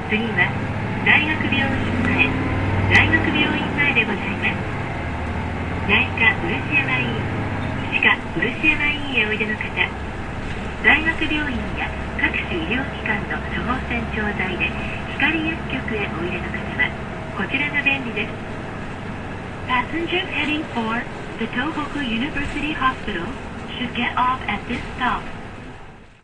次は大学病院前でございます。内科漆山医院、歯科漆山医院へおいでの方、大学病院や各種医療機関の処方箋調剤で光薬局へおいでの方はこちらが便利です。 Passengers heading for the Tohoku University Hospital should get off at this stop.